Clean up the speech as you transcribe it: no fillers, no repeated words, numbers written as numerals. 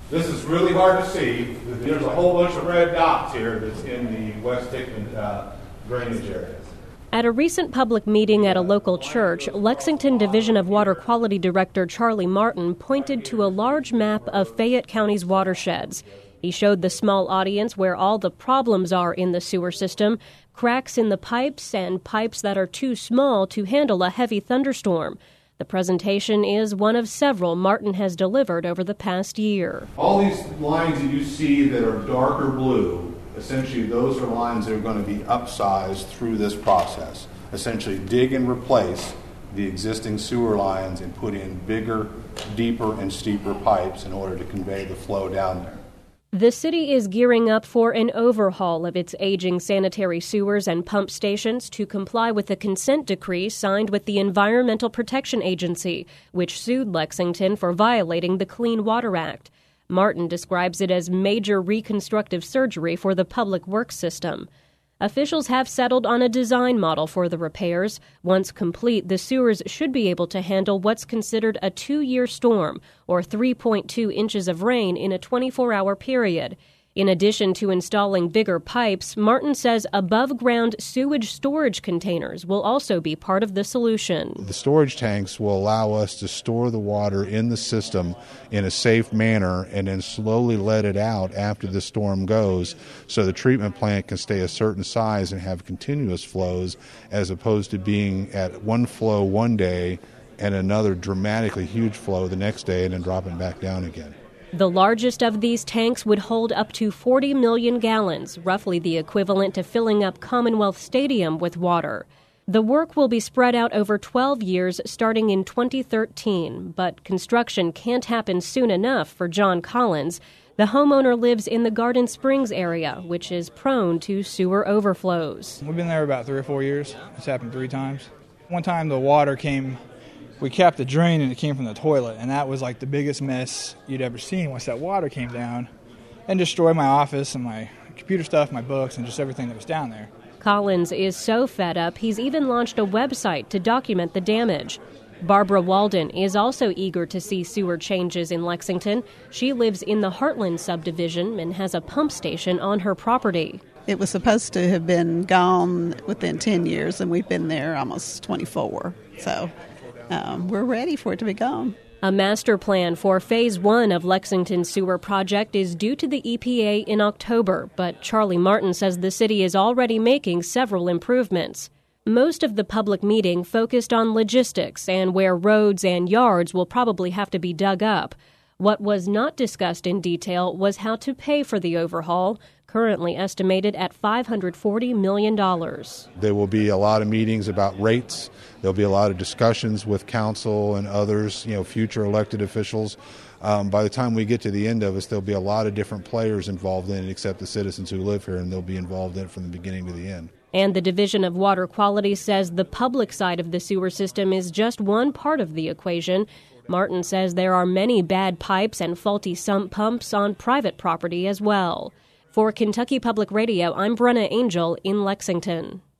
This is really hard to see. There's a whole bunch of red dots here that's in the West Hickman drainage area. At a recent public meeting at a local church, Lexington Division of Water Quality Director Charlie Martin pointed to a large map of Fayette County's watersheds. He showed the small audience where all the problems are in the sewer system, cracks in the pipes and pipes that are too small to handle a heavy thunderstorm. The presentation is one of several Martin has delivered over the past year. All these lines that you see that are darker blue, essentially those are lines that are going to be upsized through this process. Essentially dig and replace the existing sewer lines and put in bigger, deeper, and steeper pipes in order to convey the flow down there. The city is gearing up for an overhaul of its aging sanitary sewers and pump stations to comply with the consent decree signed with the Environmental Protection Agency, which sued Lexington for violating the Clean Water Act. Martin describes it as major reconstructive surgery for the public works system. Officials have settled on a design model for the repairs. Once complete, the sewers should be able to handle what's considered a 2-year storm, or 3.2 inches of rain in a 24-hour period. In addition to installing bigger pipes, Martin says above-ground sewage storage containers will also be part of the solution. The storage tanks will allow us to store the water in the system in a safe manner and then slowly let it out after the storm goes, so the treatment plant can stay a certain size and have continuous flows, as opposed to being at one flow one day and another dramatically huge flow the next day and then dropping back down again. The largest of these tanks would hold up to 40 million gallons, roughly the equivalent to filling up Commonwealth Stadium with water. The work will be spread out over 12 years, starting in 2013, but construction can't happen soon enough for John Collins. The homeowner lives in the Garden Springs area, which is prone to sewer overflows. We've been there about 3 or 4 years. It's happened 3 times. One time the water came. We capped the drain and it came from the toilet, and that was like the biggest mess you'd ever seen once that water came down and destroyed my office and my computer stuff, my books, and just everything that was down there. Collins is so fed up, he's even launched a website to document the damage. Barbara Walden is also eager to see sewer changes in Lexington. She lives in the Heartland subdivision and has a pump station on her property. It was supposed to have been gone within 10 years, and we've been there almost 24, so we're ready for it to be gone. A master plan for Phase 1 of Lexington's sewer project is due to the EPA in October, but Charlie Martin says the city is already making several improvements. Most of the public meeting focused on logistics and where roads and yards will probably have to be dug up. What was not discussed in detail was how to pay for the overhaul, currently estimated at $540 million. There will be a lot of meetings about rates. There'll be a lot of discussions with council and others, future elected officials. By the time we get to the end of this, there'll be a lot of different players involved in it except the citizens who live here, and they'll be involved in it from the beginning to the end. And the Division of Water Quality says the public side of the sewer system is just one part of the equation. Martin says there are many bad pipes and faulty sump pumps on private property as well. For Kentucky Public Radio, I'm Brenna Angel in Lexington.